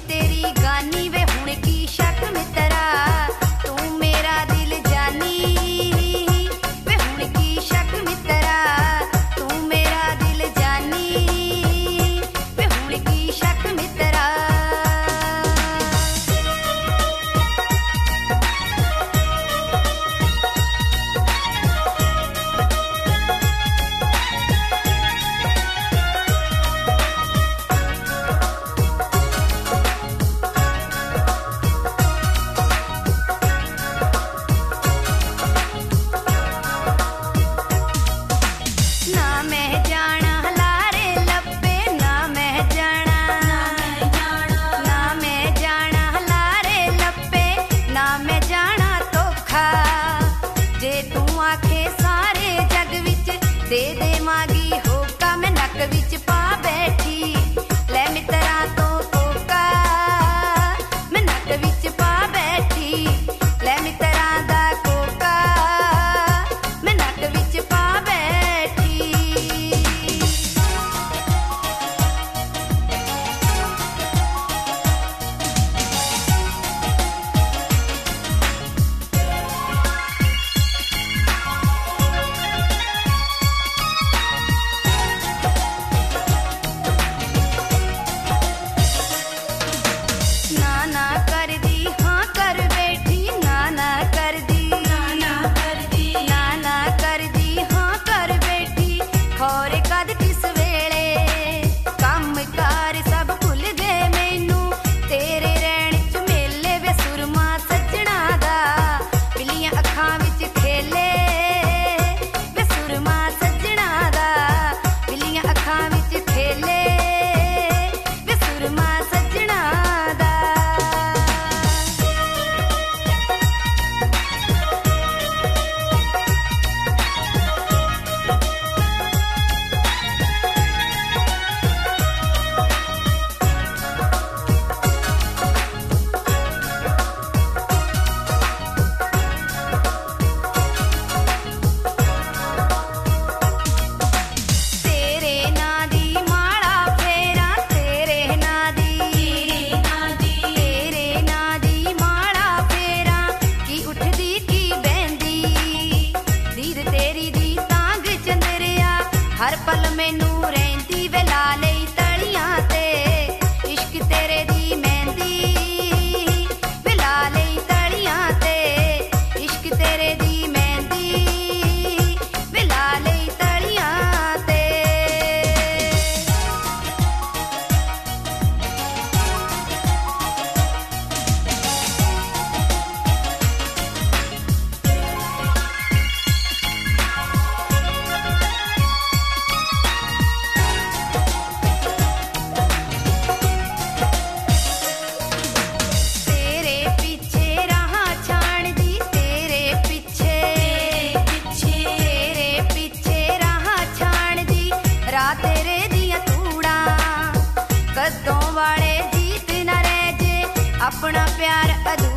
तेरी गानी वे हुण की शक मित्रा तू मेरा दिल जानी वे हुण की शक मित्रा तू मेरा दिल जानी वे हुण की शक मित्रा दे दे मागी होका मैं नक विच पा बैठी ले मित्रा तो कोका मैं नक विच पा बैठी ले मित्रा दा कोका मैं नक विच पा बैठी हर पल मैनू रहिंदी वे ला लई तलियां ते इश्क तेरे दी मेहंदी वे ला लई तलियां ते इश्क तेरे दी मेहंदी वे ला लई तलियां ते अपना प्यार